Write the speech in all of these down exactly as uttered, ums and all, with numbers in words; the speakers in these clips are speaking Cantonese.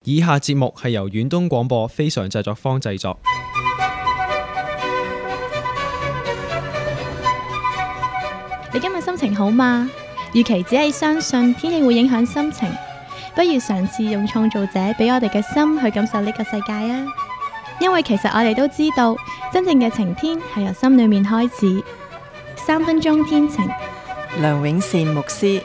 以下節目係由遠東廣播非常製作坊製作。 你今日心情好嗎？與其只係相信天氣會影響心情，不如嘗試用創造者俾我哋嘅心去感受呢個世界啊！因為其實我哋都知道，真正嘅晴天係由心裏面開始。三分鐘天晴， 梁永善牧師。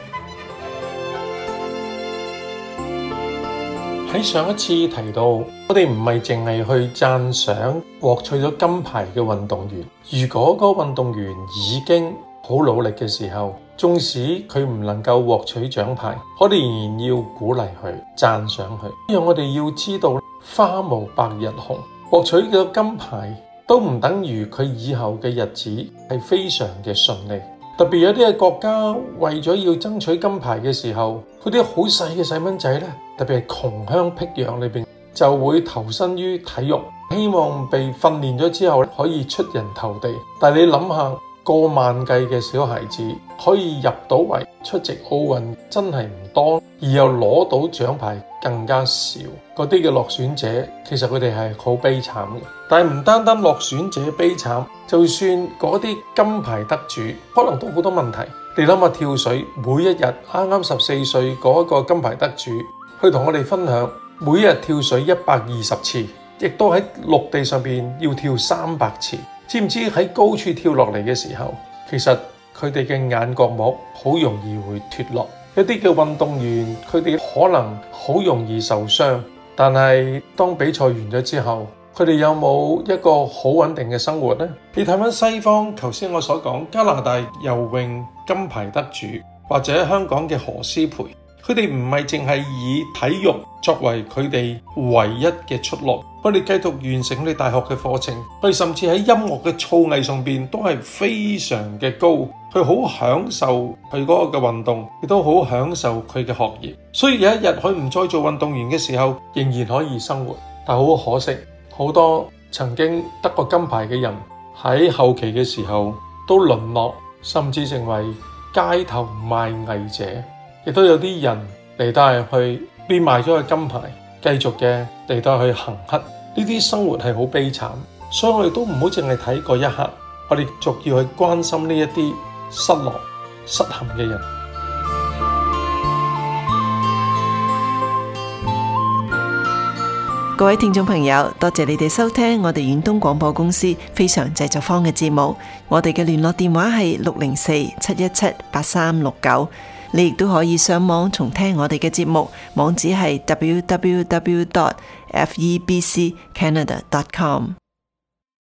喺上一次提到，我哋唔係淨係去讚賞獲取咗金牌嘅運動員，如果個運動員已經好努力嘅時候，縱使佢唔能夠獲取獎牌，我哋仍然要鼓勵佢、讚賞佢。因為我哋要知道，花無百日紅，獲取嘅金牌都唔等於佢以後嘅日子係非常嘅順利。特別有啲嘅國家為咗要爭取金牌嘅時候，嗰啲好細嘅細蚊仔咧，特別係窮鄉僻壤裏邊，就會投身於體育，希望被訓練咗之後可以出人頭地。但係你諗下，過萬計嘅小孩子可以入到圍出席奧運，真係唔多，而又攞到獎牌更加少。嗰啲嘅落選者，其實佢哋係好悲慘嘅。但係唔單單落選者悲慘，就算嗰啲金牌得主，可能都好多問題。你諗下跳水，每一日啱啱十四歲嗰個金牌得主，去同我哋分享，每一日跳水一百二十次，亦都喺陸地上邊要跳三百次。知唔知喺高處跳落嚟嘅時候，其實佢哋嘅眼角膜好容易會脫落。一啲嘅運動員，佢哋可能好容易受傷，但係當比賽完咗之後，佢哋有冇一個好穩定嘅生活呢？你睇返西方，頭先我所講加拿大游泳金牌得主，或者香港嘅何詩蓓，佢哋唔係淨係以體育作為佢哋唯一嘅出路，佢哋繼續完成佢哋大學嘅課程，佢哋甚至喺音樂嘅造詣上邊都係非常嘅高，佢好享受佢嗰個嘅運動，亦都好享受佢嘅學業。所以有一日佢唔再做運動員嘅時候，仍然可以生活。但好可惜，好多曾經得過金牌嘅人喺後期嘅時候都淪落，甚至成為街頭賣藝者。亦都有啲人嚟到係去變賣咗個金牌，繼續嘅嚟到去行乞，呢啲生活係好悲慘。所以我哋都唔好淨係睇嗰一刻，我哋仲要去關心呢一啲失落失陷嘅人。 各位聽眾朋友，多謝你哋收聽我哋遠東廣播公司非常製作坊嘅節目。我哋嘅聯絡電話係六零四七一七八三六九。你亦都可以上網重聽我哋嘅節目，網址係 double-u double-u double-u dot f e b c canada dot com。